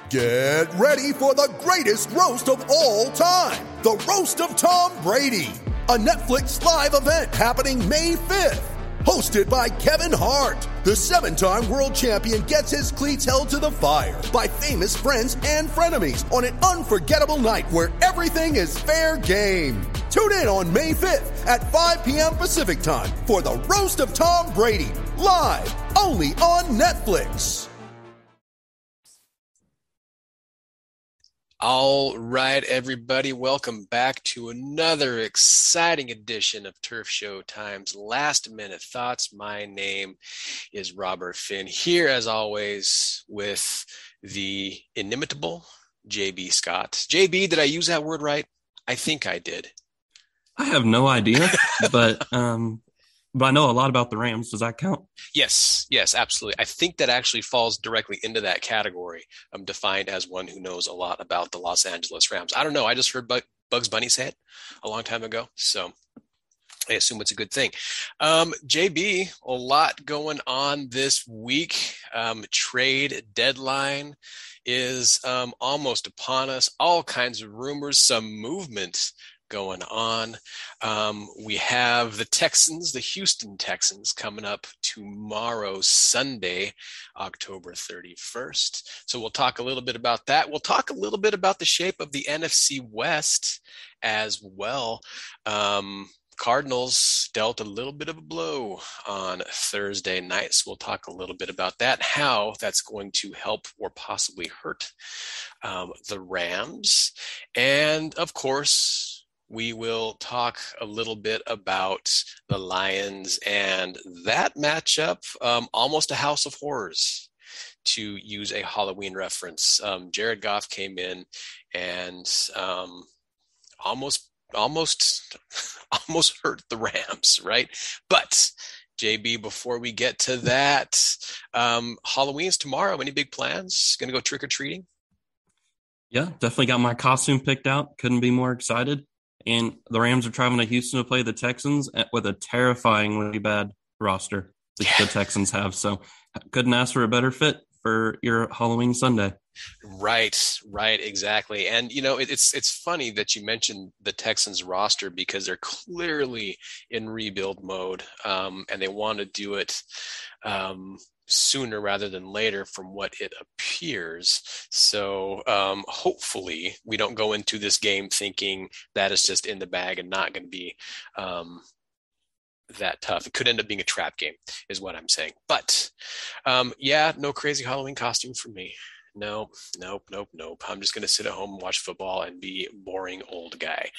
Get ready for the greatest roast of all time, the Roast of Tom Brady, a Netflix live event happening May 5th. Hosted by Kevin Hart, the 7-time world champion gets his cleats held to the fire by famous friends and frenemies on an unforgettable night where everything is fair game. Tune in on May 5th at 5 p.m. Pacific time for the Roast of Tom Brady, live only on Netflix. All right, everybody, welcome back to another exciting edition of Turf Show Time's Last Minute Thoughts. My name is Robert Finn, here as always with the inimitable JB Scott. JB, did I use that word right? I think I did. I have no idea, but I know a lot about the Rams. Does that count? Yes, absolutely. I think that actually falls directly into that category. I'm defined as one who knows a lot about the Los Angeles Rams. I don't know. I just heard Bugs Bunny say it a long time ago, so I assume it's a good thing. JB, a lot going on this week. Trade deadline is almost upon us. All kinds of rumors, some movement going on. We have the Texans, the Houston Texans, coming up tomorrow, Sunday, October 31st. So we'll talk a little bit about that. We'll talk a little bit about the shape of the NFC West as well. Cardinals dealt a little bit of a blow on Thursday night, so we'll talk a little bit about that, how that's going to help or possibly hurt the Rams. And, of course, we will talk a little bit about the Lions and that matchup, almost a house of horrors, to use a Halloween reference. Jared Goff came in and almost hurt the Rams, right? But JB, before we get to that, Halloween's tomorrow. Any big plans? Going to go trick-or-treating? Yeah, definitely got my costume picked out. Couldn't be more excited. And the Rams are traveling to Houston to play the Texans with a terrifyingly bad roster the Texans have. So couldn't ask for a better fit for your Halloween Sunday. Right, exactly. And, you know, it's funny that you mentioned the Texans roster because they're clearly in rebuild mode, and they want to do it sooner rather than later from what it appears. So hopefully we don't go into this game thinking that it's just in the bag and not going to be that tough. It could end up being a trap game is what I'm saying. But no crazy Halloween costume for me. Nope. I'm just going to sit at home and watch football and be a boring old guy.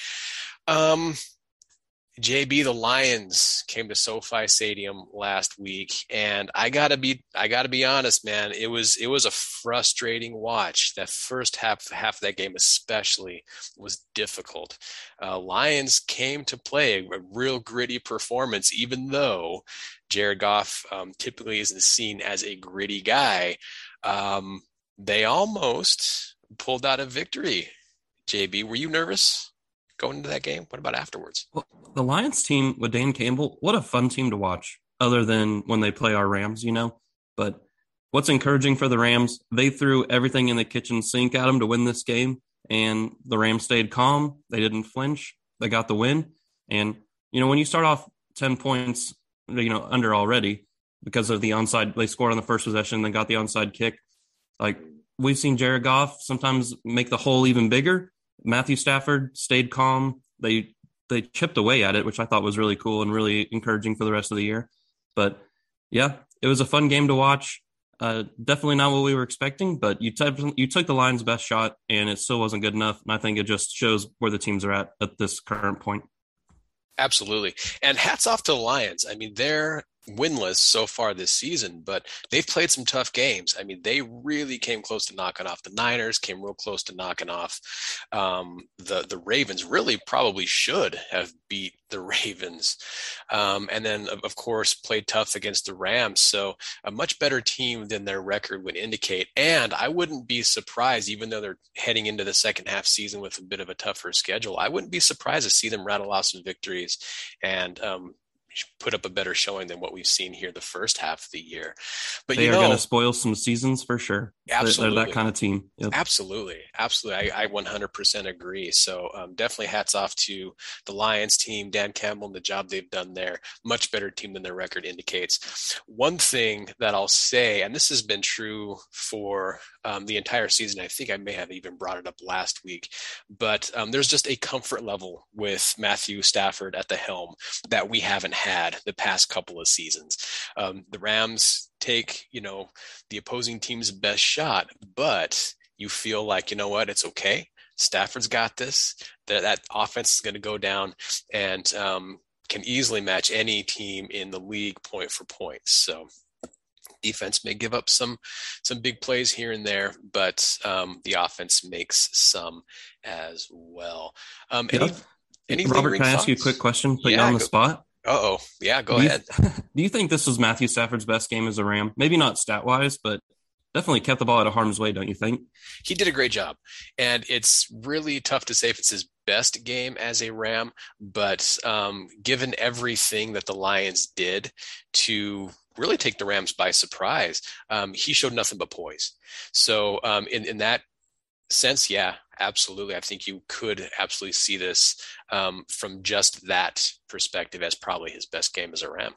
JB, the Lions came to SoFi Stadium last week, and I gotta be honest, man. It was a frustrating watch. That first half of that game especially was difficult. Lions came to play a real gritty performance, even though Jared Goff typically isn't seen as a gritty guy. They almost pulled out a victory. JB, were you nervous going into that game? What about afterwards? Well, the Lions team with Dan Campbell, what a fun team to watch, other than when they play our Rams, you know. But what's encouraging for the Rams, they threw everything in the kitchen sink at them to win this game, and the Rams stayed calm. They didn't flinch. They got the win. And, you know, when you start off 10 points, you know, under already because of the onside, they scored on the first possession, then got the onside kick. Like, we've seen Jared Goff sometimes make the hole even bigger. Matthew Stafford stayed calm. They chipped away at it, which I thought was really cool and really encouraging for the rest of the year. But, yeah, it was a fun game to watch. Definitely not what we were expecting, but you took the Lions' best shot, and it still wasn't good enough. And I think it just shows where the teams are at this current point. Absolutely. And hats off to the Lions. I mean, they're winless so far this season, but they've played some tough games. I mean, they really came close to knocking off the Niners, came real close to knocking off the Ravens. Really probably should have beat the Ravens. And then, of course, played tough against the Rams. So a much better team than their record would indicate. And I wouldn't be surprised, even though they're heading into the second half season with a bit of a tougher schedule, I wouldn't be surprised to see them rattle off some victories and put up a better showing than what we've seen here the first half of the year. But they are going to spoil some seasons for sure. Absolutely. They're that kind of team. Yep. Absolutely. I 100% agree. So definitely hats off to the Lions team, Dan Campbell, and the job they've done there. Much better team than their record indicates. One thing that I'll say, and this has been true for the entire season, I think I may have even brought it up last week, but there's just a comfort level with Matthew Stafford at the helm that we haven't had the past couple of seasons. The Rams take, the opposing team's best shot, but you feel like, you know what, it's okay. Stafford's got this. That offense is going to go down and can easily match any team in the league point for point. So defense may give up some big plays here and there, but the offense makes some as well. Robert, can I ask you a quick question? Put you on the spot. Yeah, go ahead. Do you think this was Matthew Stafford's best game as a Ram? Maybe not stat-wise, but definitely kept the ball out of harm's way, don't you think? He did a great job. And it's really tough to say if it's his best game as a Ram, but given everything that the Lions did to really take the Rams by surprise, he showed nothing but poise. So in that sense, yeah, absolutely. I think you could absolutely see this from just that perspective as probably his best game as a Ram.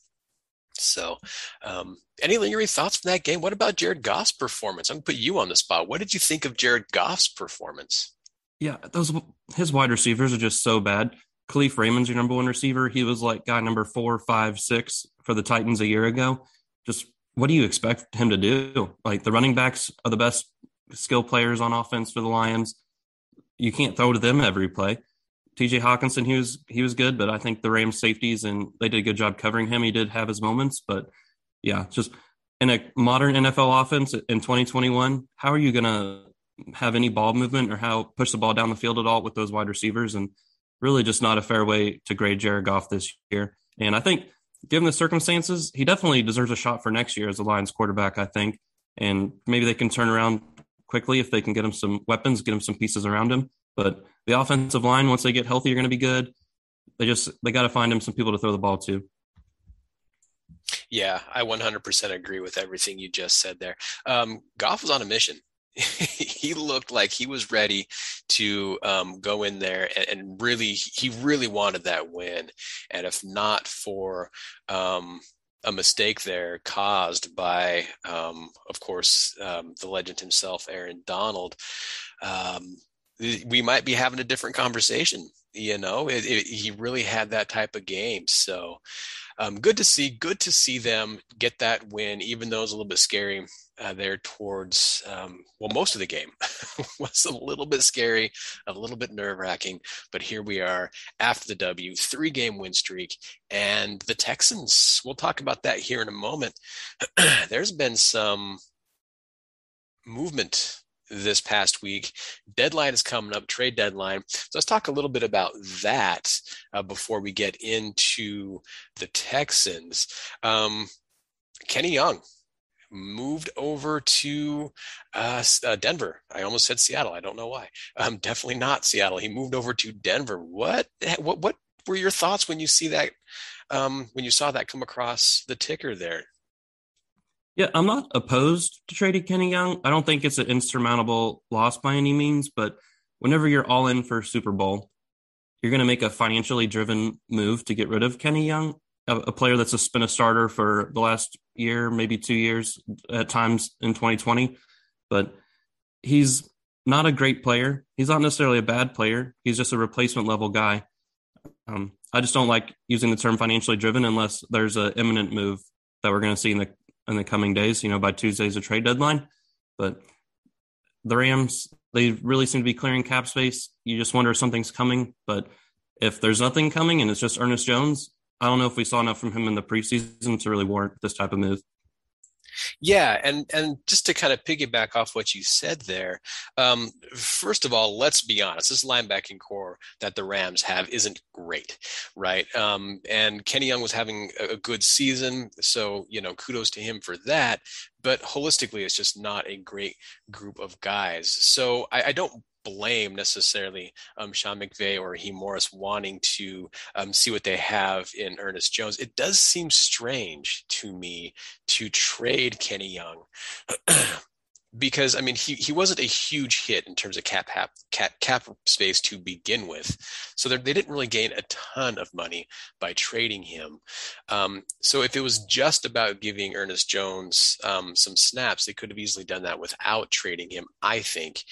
So any lingering thoughts from that game? What about Jared Goff's performance? I'm going to put you on the spot. What did you think of Jared Goff's performance? Yeah, his wide receivers are just so bad. Khalif Raymond's your number one receiver. He was like guy number 4, 5, 6 for the Titans a year ago. Just what do you expect him to do? Like the running backs are the best skill players on offense for the Lions. You can't throw to them every play. TJ Hawkinson, he was good, but I think the Rams safeties, and they did a good job covering him. He did have his moments, but yeah, just in a modern NFL offense in 2021, how are you going to have any ball movement or how push the ball down the field at all with those wide receivers? And really just not a fair way to grade Jared Goff this year. And I think given the circumstances, he definitely deserves a shot for next year as the Lions quarterback, I think. And maybe they can turn around quickly if they can get him some weapons, get him some pieces around him. But the offensive line, once they get healthy, are going to be good. They got to find him some people to throw the ball to. Yeah, I 100% agree with everything you just said there. Goff was on a mission. He looked like he was ready to go in there and he really wanted that win. And if not for a mistake there caused by, of course, the legend himself, Aaron Donald, we might be having a different conversation. He really had that type of game. So good to see them get that win, even though it was a little bit scary there towards, most of the game was a little bit scary, a little bit nerve-wracking, but here we are after the W, 3-game win streak, and the Texans, we'll talk about that here in a moment. There's been some movement this past week. Deadline is coming up, trade deadline. So let's talk a little bit about that before we get into the Texans. Kenny Young moved over to Denver. I almost said Seattle. I don't know why. Definitely not Seattle. He moved over to Denver. What were your thoughts when you see that? When you saw that come across the ticker there? Yeah, I'm not opposed to trading Kenny Young. I don't think it's an insurmountable loss by any means, but whenever you're all in for Super Bowl, you're going to make a financially driven move to get rid of Kenny Young, a player that's been a starter for the last year, maybe 2 years at times in 2020. But he's not a great player. He's not necessarily a bad player. He's just a replacement level guy. I just don't like using the term financially driven unless there's an imminent move that we're going to see in the coming days, by Tuesday's a trade deadline. But the Rams, they really seem to be clearing cap space. You just wonder if something's coming. But if there's nothing coming and it's just Ernest Jones, I don't know if we saw enough from him in the preseason to really warrant this type of move. Yeah, and just to kind of piggyback off what you said there, first of all, let's be honest, this linebacking core that the Rams have isn't great, right? And Kenny Young was having a good season, so, kudos to him for that. but holistically, it's just not a great group of guys. So I don't blame necessarily Sean McVay or Raheem Morris wanting to see what they have in Ernest Jones. It does seem strange to me to trade Kenny Young. Because, I mean, he wasn't a huge hit in terms of cap space to begin with. So they didn't really gain a ton of money by trading him. So if it was just about giving Ernest Jones some snaps, they could have easily done that without trading him, I think.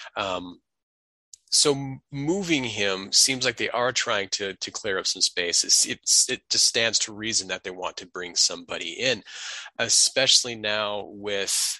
So moving him seems like they are trying to clear up some space. It just stands to reason that they want to bring somebody in, especially now with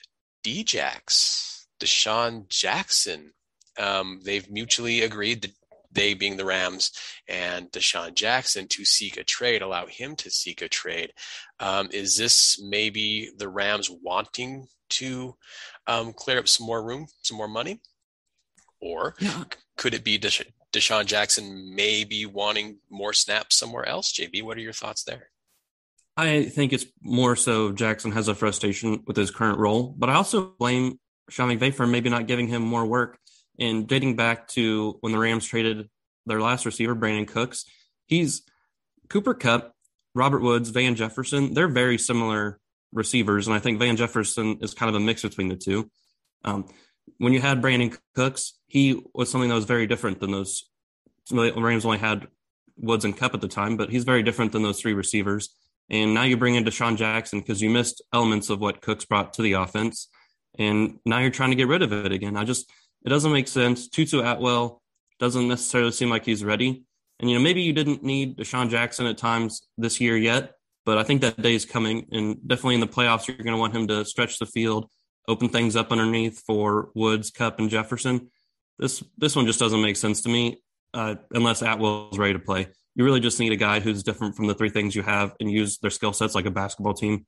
Deshaun Jackson. They've mutually agreed, they being the Rams and Deshaun Jackson, to seek a trade, allow him to seek a trade. Is this maybe the Rams wanting to clear up some more room, some more money? Or could it be Deshaun Jackson maybe wanting more snaps somewhere else? JB, what are your thoughts there? I think it's more so Jackson has a frustration with his current role, but I also blame Sean McVay for maybe not giving him more work. And dating back to when the Rams traded their last receiver, Brandon Cooks, he's Cooper Kupp, Robert Woods, Van Jefferson. They're very similar receivers, and I think Van Jefferson is kind of a mix between the two. When you had Brandon Cooks, he was something that was very different than those. The Rams only had Woods and Kupp at the time, but he's very different than those three receivers. And now you bring in Deshaun Jackson because you missed elements of what Cooks brought to the offense. And now you're trying to get rid of it again. It doesn't make sense. Tutu Atwell doesn't necessarily seem like he's ready. And, maybe you didn't need Deshaun Jackson at times this year yet, but I think that day is coming. And definitely in the playoffs, you're going to want him to stretch the field, open things up underneath for Woods, Kupp, and Jefferson. This one just doesn't make sense to me unless Atwell is ready to play. You really just need a guy who's different from the three things you have and use their skill sets like a basketball team.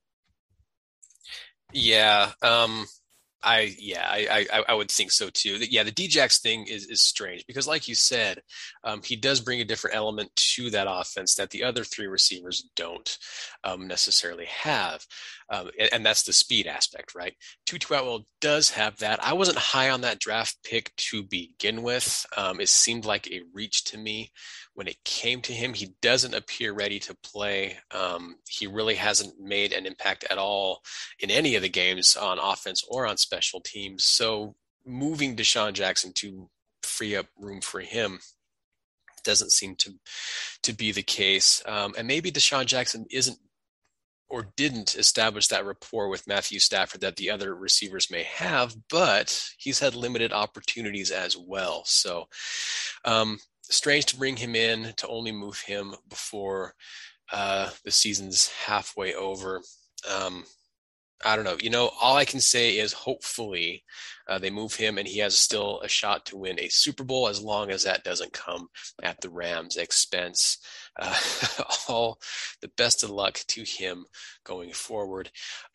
Yeah. I would think so too. Yeah, the Djax thing is strange because, like you said, he does bring a different element to that offense that the other three receivers don't necessarily have, and that's the speed aspect, right? Tutu Atwell does have that. I wasn't high on that draft pick to begin with. It seemed like a reach to me when it came to him. He doesn't appear ready to play. He really hasn't made an impact at all in any of the games on offense or on special teams. So moving Deshaun Jackson to free up room for him doesn't seem to be the case. And maybe Deshaun Jackson isn't or didn't establish that rapport with Matthew Stafford that the other receivers may have, but he's had limited opportunities as well. So strange to bring him in, to only move him before the season's halfway over. I don't know. All I can say is hopefully they move him and he has still a shot to win a Super Bowl, as long as that doesn't come at the Rams' expense. All the best of luck to him going forward.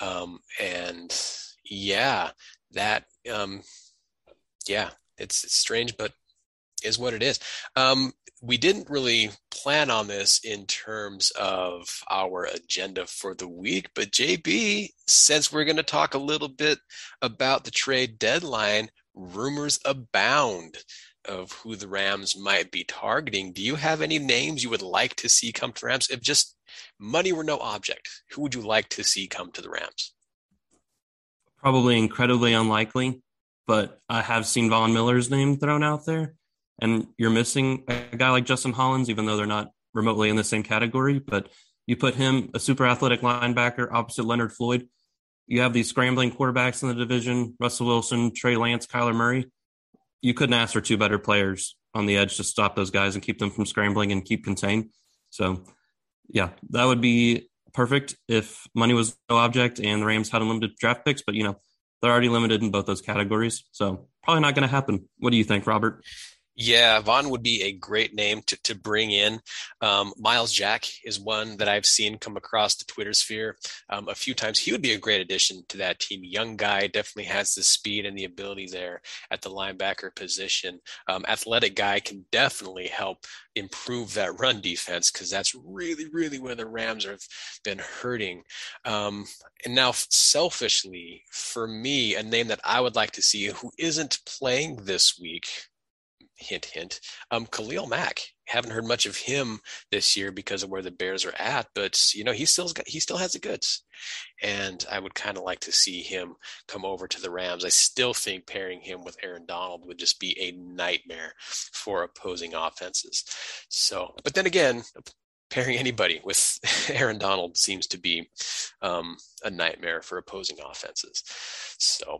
It's strange, but is what it is. We didn't really plan on this in terms of our agenda for the week, but JB, since we're going to talk a little bit about the trade deadline, rumors abound of who the Rams might be targeting. Do you have any names you would like to see come to Rams? If just money were no object, who would you like to see come to the Rams? Probably incredibly unlikely, but I have seen Von Miller's name thrown out there. And you're missing a guy like Justin Hollins, even though they're not remotely in the same category. But you put him, a super athletic linebacker, opposite Leonard Floyd. You have these scrambling quarterbacks in the division, Russell Wilson, Trey Lance, Kyler Murray. You couldn't ask for two better players on the edge to stop those guys and keep them from scrambling and keep contained. So, yeah, that would be perfect if money was no object and the Rams had unlimited draft picks. But, they're already limited in both those categories. So probably not going to happen. What do you think, Robert? Yeah, Vaughn would be a great name to bring in. Miles Jack is one that I've seen come across the Twitter sphere a few times. He would be a great addition to that team. Young guy, definitely has the speed and the ability there at the linebacker position. Athletic guy, can definitely help improve that run defense, because that's really, really where the Rams have been hurting. And now, selfishly, for me, a name that I would like to see who isn't playing this week, hint, hint, Khalil Mack. Haven't heard much of him this year because of where the Bears are at, but he still has the goods, and I would kind of like to see him come over to the Rams. I still think pairing him with Aaron Donald would just be a nightmare for opposing offenses. So, but then again, pairing anybody with Aaron Donald seems to be a nightmare for opposing offenses. So,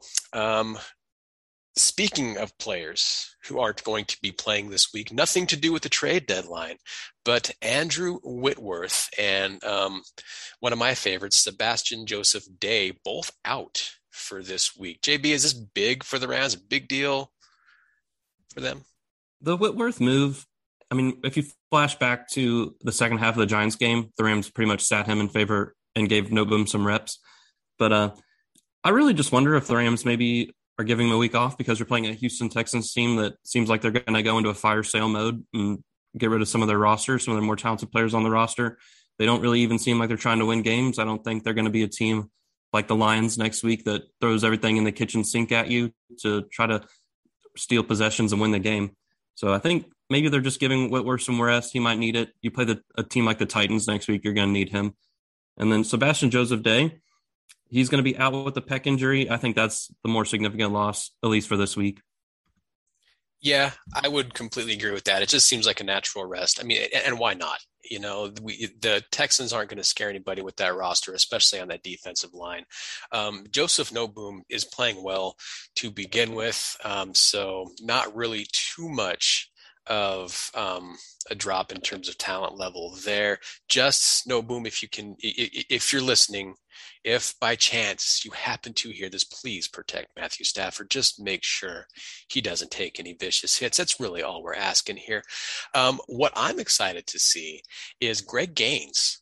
speaking of players who aren't going to be playing this week, nothing to do with the trade deadline, but Andrew Whitworth and one of my favorites, Sebastian Joseph Day, both out for this week. JB, is this big for the Rams? A big deal for them? The Whitworth move, I mean, if you flash back to the second half of the Giants game, the Rams pretty much sat him in favor and gave Noteboom some reps. But I really just wonder if the Rams maybe are giving him a week off because they're playing a Houston Texans team that seems like they're going to go into a fire sale mode and get rid of some of their roster, some of their more talented players on the roster. They don't really even seem like they're trying to win games. I don't think they're going to be a team like the Lions next week that throws everything in the kitchen sink at you to try to steal possessions and win the game. So I think maybe they're just giving Whitworth some rest. He might need it. You play a team like the Titans next week, you're going to need him. And then Sebastian Joseph Day, he's going to be out with a pec injury. I think that's the more significant loss, at least for this week. Yeah, I would completely agree with that. It just seems like a natural rest. I mean, and why not? The Texans aren't going to scare anybody with that roster, especially on that defensive line. Joseph Noteboom is playing well to begin with, so not really too much of a drop in terms of talent level there. Just Noteboom, if you're listening, if by chance you happen to hear this, please protect Matthew Stafford. Just make sure he doesn't take any vicious hits. That's really all we're asking here. What I'm excited to see is Greg Gaines.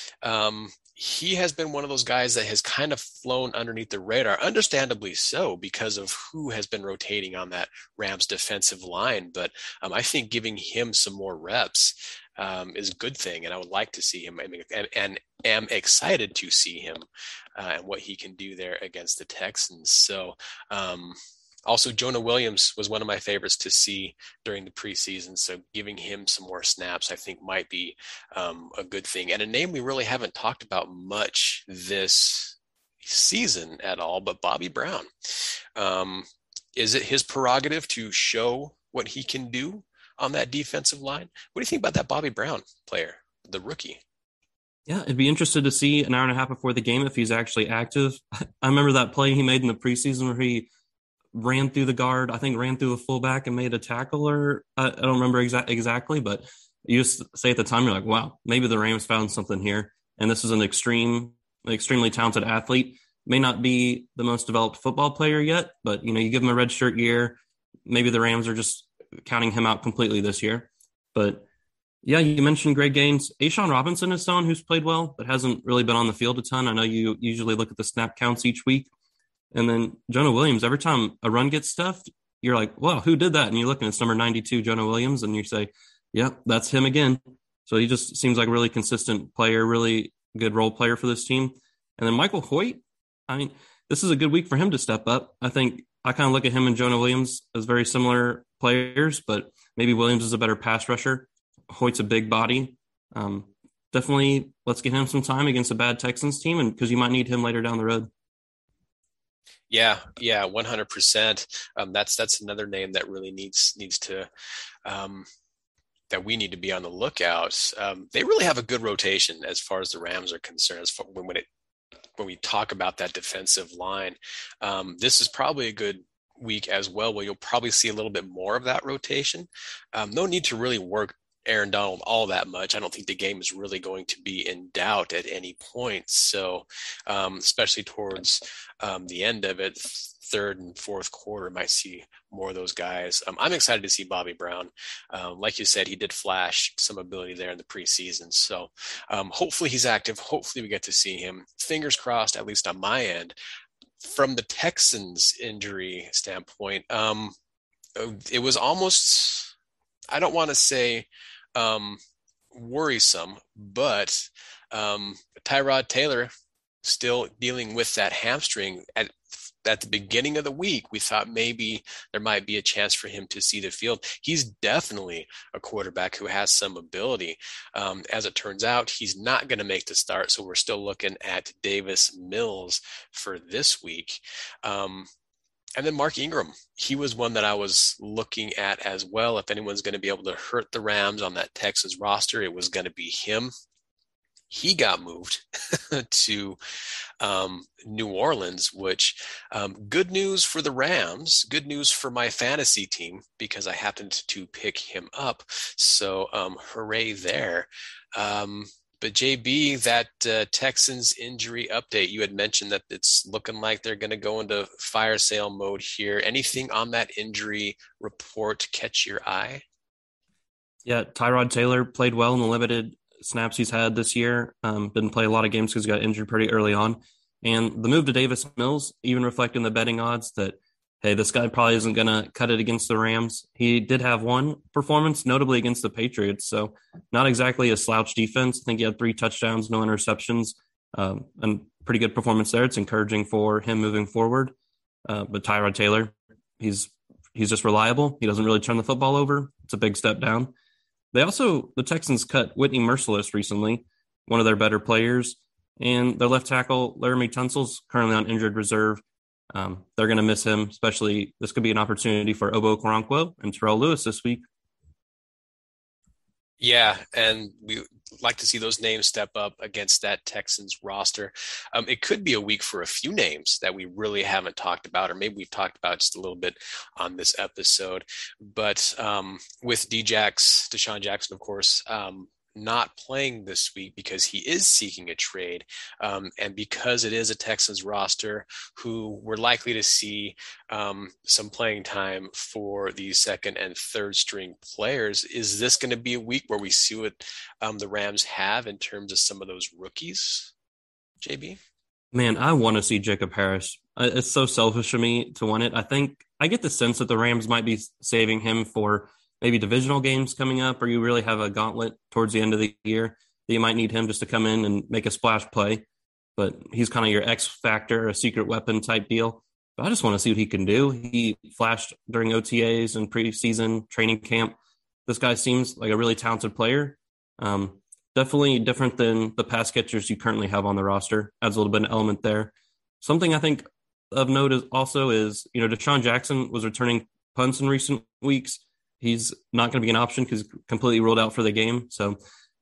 He has been one of those guys that has kind of flown underneath the radar, understandably so, because of who has been rotating on that Rams defensive line. But I think giving him some more reps is a good thing, and I would like to see him, and am excited to see him and what he can do there against the Texans. So also, Jonah Williams was one of my favorites to see during the preseason, so giving him some more snaps I think might be a good thing. And a name we really haven't talked about much this season at all, but Bobby Brown. Is it his prerogative to show what he can do on that defensive line? What do you think about that Bobby Brown player, the rookie? Yeah, I'd be interested to see an hour and a half before the game if he's actually active. I remember that play he made in the preseason where he ran through the guard, I think ran through a fullback and made a tackle, or I don't remember exactly, but you just say at the time, you're like, wow, maybe the Rams found something here. And this is an extremely talented athlete. May not be the most developed football player yet, but you give him a red shirt year. Maybe the Rams are just counting him out completely this year. But yeah, you mentioned Greg Gaines. A'Shawn Robinson is someone who's played well, but hasn't really been on the field a ton. I know you usually look at the snap counts each week. And then Jonah Williams, every time a run gets stuffed, you're like, wow, who did that? And you look and it's number 92, Jonah Williams, and you say, yeah, that's him again. So he just seems like a really consistent player, really good role player for this team. And then Michael Hoyt, I mean, this is a good week for him to step up. I think I kind of look at him and Jonah Williams as very similar players, but maybe Williams is a better pass rusher. Hoyt's a big body. Definitely let's get him some time against a bad Texans team, and because you might need him later down the road. Yeah, 100%. That's another name that really needs to that we need to be on the lookout. They really have a good rotation as far as the Rams are concerned. When we talk about that defensive line, this is probably a good week as well, where you'll probably see a little bit more of that rotation. No need to really work Aaron Donald all that much. I don't think the game is really going to be in doubt at any point. So, especially towards the end of it, third and fourth quarter, might see more of those guys. I'm excited to see Bobby Brown. Like you said, he did flash some ability there in the preseason. So hopefully he's active. Hopefully we get to see him. Fingers crossed, at least on my end. From the Texans injury standpoint, it was almost, I don't want to say worrisome, but Tyrod Taylor still dealing with that hamstring. At the beginning of the week, we thought maybe there might be a chance for him to see the field. He's definitely a quarterback who has some ability. As it turns out, he's not going to make the start, so we're still looking at Davis Mills for this week. And then Mark Ingram, he was one that I was looking at as well. If anyone's going to be able to hurt the Rams on that Texans roster, it was going to be him. He got moved to New Orleans, which good news for the Rams, good news for my fantasy team, because I happened to pick him up. So hooray there. But JB, that Texans injury update, you had mentioned that it's looking like they're going to go into fire sale mode here. Anything on that injury report catch your eye? Yeah, Tyrod Taylor played well in the limited snaps he's had this year. Didn't play a lot of games because he got injured pretty early on. And the move to Davis Mills, even reflecting the betting odds that, hey, this guy probably isn't going to cut it against the Rams. He did have one performance, notably against the Patriots. So not exactly a slouch defense. I think he had 3 touchdowns, no interceptions, and pretty good performance there. It's encouraging for him moving forward. But Tyrod Taylor, he's just reliable. He doesn't really turn the football over. It's a big step down. The Texans cut Whitney Mercilus recently, one of their better players, and their left tackle, Laramie Tunsil's currently on injured reserve. They're going to miss him, especially this could be an opportunity for Obo Okoronkwo and Terrell Lewis this week. Yeah, and we like to see those names step up against that Texans roster. It could be a week for a few names that we really haven't talked about, or maybe we've talked about just a little bit on this episode. But with Deshaun Jackson, of course, not playing this week because he is seeking a trade, and because it is a Texans roster who we're likely to see some playing time for the second and third string players. Is this going to be a week where we see what the Rams have in terms of some of those rookies, JB? Man, I want to see Jacob Harris. It's so selfish of me to want it. I get the sense that the Rams might be saving him for maybe divisional games coming up, or you really have a gauntlet towards the end of the year that you might need him just to come in and make a splash play. But he's kind of your X factor, a secret weapon type deal. But I just want to see what he can do. He flashed during OTAs and preseason training camp. This guy seems like a really talented player. Definitely different than the pass catchers you currently have on the roster. Adds a little bit of element there. Something I think of note is Deshaun Jackson was returning punts in recent weeks. He's not going to be an option because he's completely ruled out for the game. So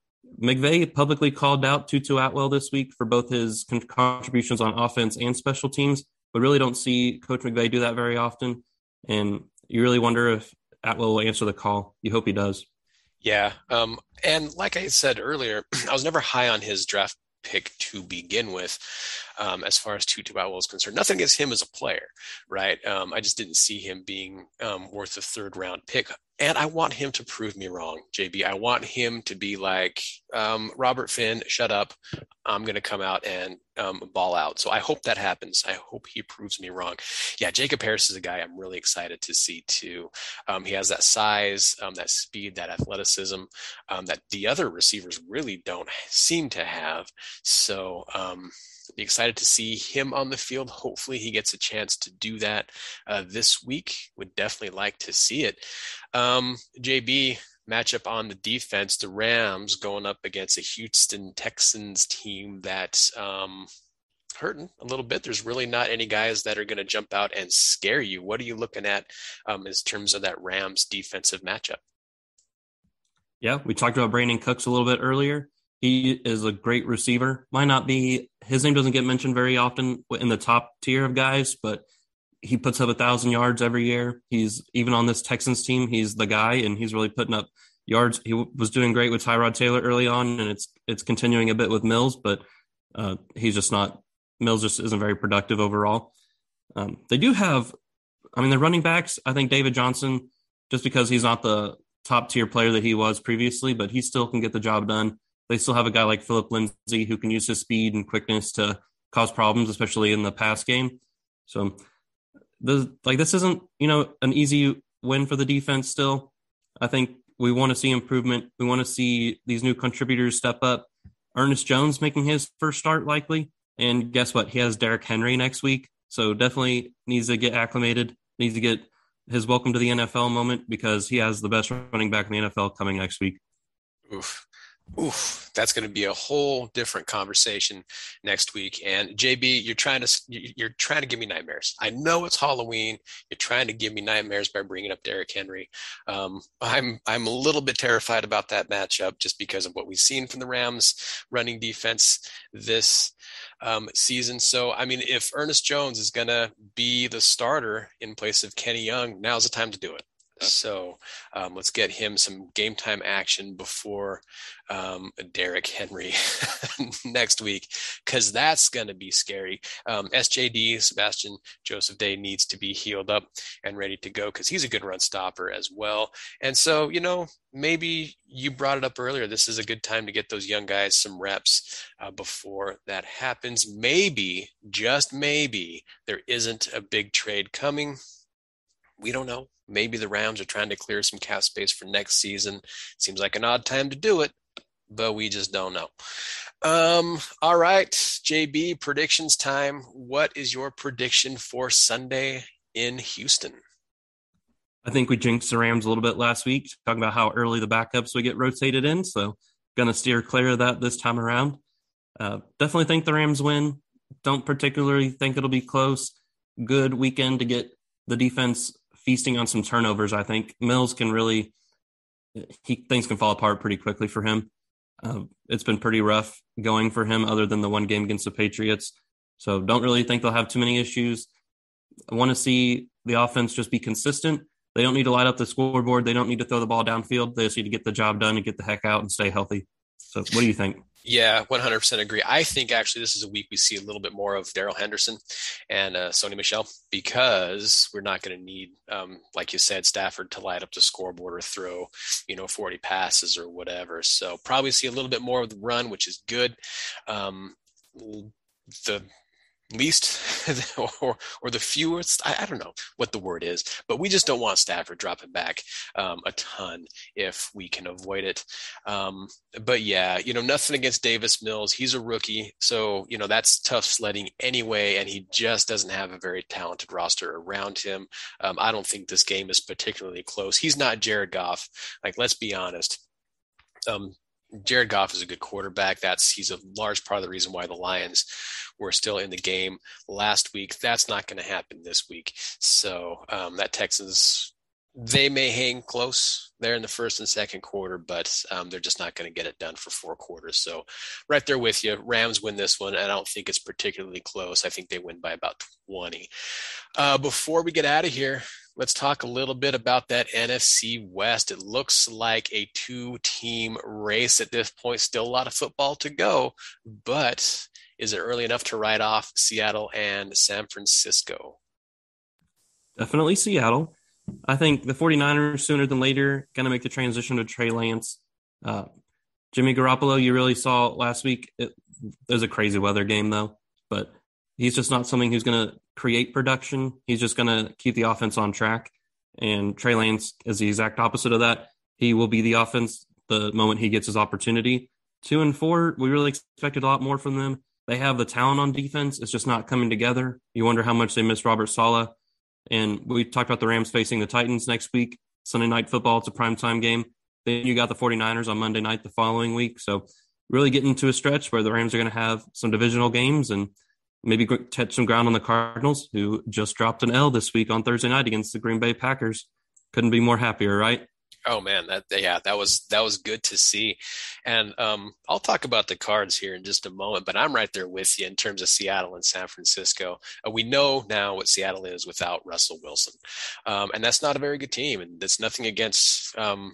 McVay publicly called out Tutu Atwell this week for both his contributions on offense and special teams, but really don't see Coach McVay do that very often. And you really wonder if Atwell will answer the call. You hope he does. Yeah. And like I said earlier, I was never high on his draft pick to begin with, as far as Tutu Atwell is concerned. Nothing against him as a player, right? I just didn't see him being worth a third round pick. And I want him to prove me wrong, JB. I want him to be like, Robert Finn, shut up. I'm going to come out and ball out. So I hope that happens. I hope he proves me wrong. Yeah, Jacob Harris is a guy I'm really excited to see too. He has that size, that speed, that athleticism that the other receivers really don't seem to have. So be excited to see him on the field. Hopefully he gets a chance to do that this week. Would definitely like to see it. JB, matchup on the defense, the Rams going up against a Houston Texans team that's hurting a little bit. There's really not any guys that are going to jump out and scare you. What are you looking at in terms of that Rams defensive matchup? Yeah, we talked about Brandon Cooks a little bit earlier. He is a great receiver. Might not be, his name doesn't get mentioned very often in the top tier of guys, but he puts up 1,000 yards every year. He's even on this Texans team. He's the guy, and he's really putting up yards. He was doing great with Tyrod Taylor early on, and it's continuing a bit with Mills, but he's just not. Mills just isn't very productive overall. They do have, their running backs, I think David Johnson, just because he's not the top tier player that he was previously, but he still can get the job done. They still have a guy like Philip Lindsay who can use his speed and quickness to cause problems, especially in the pass game. So this isn't, an easy win for the defense still. I think we want to see improvement. We want to see these new contributors step up. Ernest Jones making his first start likely. And guess what? He has Derrick Henry next week. So definitely needs to get acclimated, needs to get his welcome to the NFL moment because he has the best running back in the NFL coming next week. Oof, that's going to be a whole different conversation next week. And JB, you're trying to give me nightmares. I know it's Halloween. You're trying to give me nightmares by bringing up Derrick Henry. I'm a little bit terrified about that matchup just because of what we've seen from the Rams running defense this season. So, if Ernest Jones is going to be the starter in place of Kenny Young, now's the time to do it. So let's get him some game time action before Derrick Henry next week, because that's going to be scary. SJD, Sebastian Joseph Day, needs to be healed up and ready to go because he's a good run stopper as well. And so, maybe you brought it up earlier. This is a good time to get those young guys some reps before that happens. Maybe, just maybe, there isn't a big trade coming. We don't know. Maybe the Rams are trying to clear some cap space for next season. Seems like an odd time to do it, but we just don't know. All right, JB, predictions time. What is your prediction for Sunday in Houston? I think we jinxed the Rams a little bit last week, talking about how early the backups would get rotated in. So going to steer clear of that this time around. Definitely think the Rams win. Don't particularly think it'll be close. Good weekend to get the defense feasting on some turnovers. I think Mills can really, things can fall apart pretty quickly for him. It's been pretty rough going for him other than the one game against the Patriots. So don't really think they'll have too many issues. I want to see the offense just be consistent. They don't need to light up the scoreboard. They don't need to throw the ball downfield. They just need to get the job done and get the heck out and stay healthy. So what do you think? Yeah, 100% agree. I think actually this is a week we see a little bit more of Darrell Henderson and Sony Michel, because we're not going to need, like you said, Stafford to light up the scoreboard or throw, 40 passes or whatever. So probably see a little bit more of the run, which is good. The least or the fewest, I don't know what the word is, but we just don't want Stafford dropping back a ton if we can avoid it. But yeah, nothing against Davis Mills. He's a rookie, so that's tough sledding anyway, and he just doesn't have a very talented roster around him. I don't think this game is particularly close. He's not Jared Goff. Let's be honest. Jared Goff is a good quarterback. He's a large part of the reason why the Lions were still in the game last week. That's not going to happen this week. So that Texans, they may hang close there in the first and second quarter, but they're just not going to get it done for 4 quarters. So right there with you. Rams win this one, and I don't think it's particularly close. I think they win by about 20. Before we get out of here, let's talk a little bit about that NFC West. It looks like a 2-team race at this point. Still a lot of football to go, but is it early enough to write off Seattle and San Francisco? Definitely Seattle. I think the 49ers sooner than later going to make the transition to Trey Lance. Jimmy Garoppolo, you really saw last week. It was a crazy weather game, though, but he's just not something who's going to create production. He's just going to keep the offense on track. And Trey Lance is the exact opposite of that. He will be the offense the moment he gets his opportunity. 2 and 4, we really expected a lot more from them. They have the talent on defense. It's just not coming together. You wonder how much they miss Robert Saleh. And we talked about the Rams facing the Titans next week. Sunday Night Football, it's a primetime game. Then you got the 49ers on Monday night the following week. So really getting to a stretch where the Rams are going to have some divisional games and maybe touch some ground on the Cardinals, who just dropped an L this week on Thursday night against the Green Bay Packers. Couldn't be more happier, right? Oh man, that was good to see. And I'll talk about the Cards here in just a moment, but I'm right there with you in terms of Seattle and San Francisco. We know now what Seattle is without Russell Wilson. And that's not a very good team. And that's nothing against,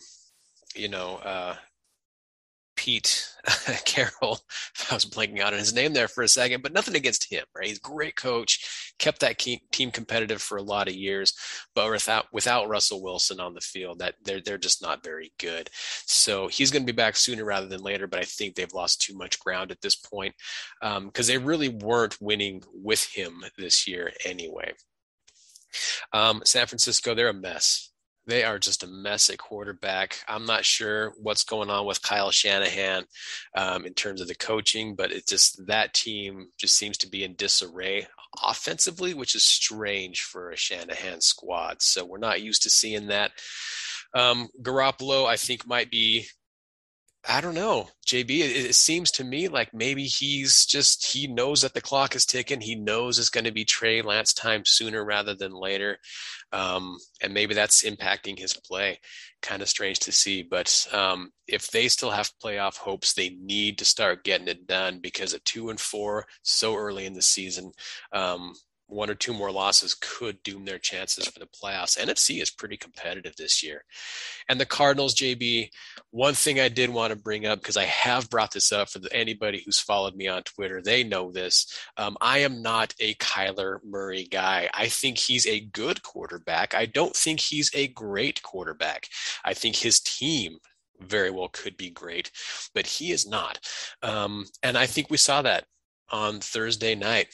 Pete Carroll. I was blanking out on his name there for a second, but nothing against him, right? He's a great coach. kept that team competitive for a lot of years, but without Russell Wilson on the field, that they're just not very good. So he's going to be back sooner rather than later, but I think they've lost too much ground at this point because they really weren't winning with him this year anyway. San Francisco, they're a mess. They are just a mess at quarterback. I'm not sure what's going on with Kyle Shanahan in terms of the coaching, but that team just seems to be in disarray offensively, which is strange for a Shanahan squad. So we're not used to seeing that. Garoppolo, I think, might be, I don't know, JB, it seems to me like maybe he knows that the clock is ticking. He knows it's going to be Trey Lance time sooner rather than later. And maybe that's impacting his play. Kind of strange to see. But if they still have playoff hopes, they need to start getting it done, because at 2-4 so early in the season, 1 or 2 more losses could doom their chances for the playoffs. NFC is pretty competitive this year. And the Cardinals, JB, one thing I did want to bring up, because I have brought this up for anybody who's followed me on Twitter, they know this. I am not a Kyler Murray guy. I think he's a good quarterback. I don't think he's a great quarterback. I think his team very well could be great, but he is not. And I think we saw that on Thursday night.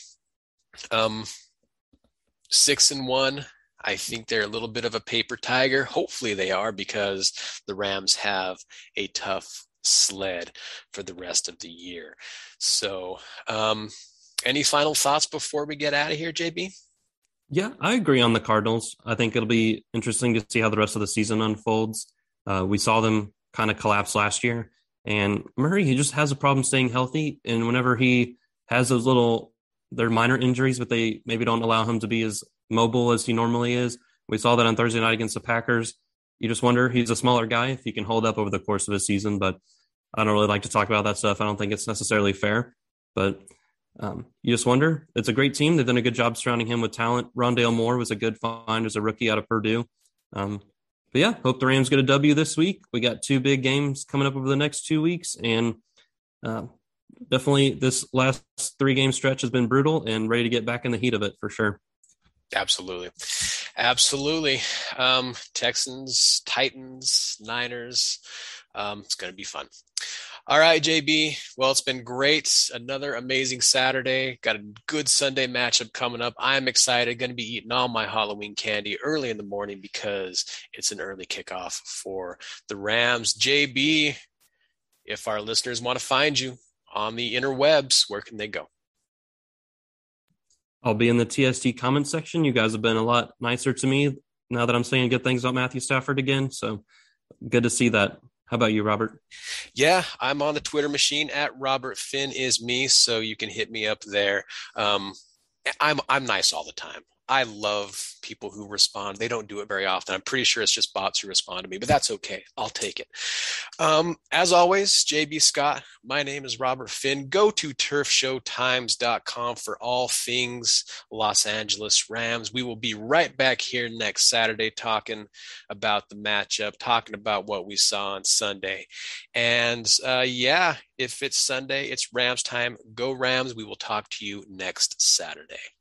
6-1. I think they're a little bit of a paper tiger. Hopefully they are, because the Rams have a tough sled for the rest of the year. So, any final thoughts before we get out of here, JB? Yeah, I agree on the Cardinals. I think it'll be interesting to see how the rest of the season unfolds. We saw them kind of collapse last year, and Murray, he just has a problem staying healthy. And whenever he has those they're minor injuries, but they maybe don't allow him to be as mobile as he normally is. We saw that on Thursday night against the Packers. You just wonder, he's a smaller guy, if he can hold up over the course of the season, but I don't really like to talk about that stuff. I don't think it's necessarily fair, but you just wonder. It's a great team. They've done a good job surrounding him with talent. Rondale Moore was a good find as a rookie out of Purdue. But yeah, hope the Rams get a W this week. We got 2 big games coming up over the next 2 weeks, and definitely this last 3-game stretch has been brutal, and ready to get back in the heat of it for sure. Absolutely. Texans, Titans, Niners. It's going to be fun. All right, JB. Well, it's been great. Another amazing Saturday. Got a good Sunday matchup coming up. I'm excited. Going to be eating all my Halloween candy early in the morning, because it's an early kickoff for the Rams. JB, if our listeners want to find you on the interwebs, where can they go? I'll be in the TST comment section. You guys have been a lot nicer to me now that I'm saying good things about Matthew Stafford again. So good to see that. How about you, Robert? Yeah, I'm on the Twitter machine at Robert Finn is me. So you can hit me up there. I'm nice all the time. I love people who respond. They don't do it very often. I'm pretty sure it's just bots who respond to me, but that's okay. I'll take it. As always, JB Scott, my name is Robert Finn. Go to turfshowtimes.com for all things Los Angeles Rams. We will be right back here next Saturday talking about the matchup, talking about what we saw on Sunday. And if it's Sunday, it's Rams time. Go Rams. We will talk to you next Saturday.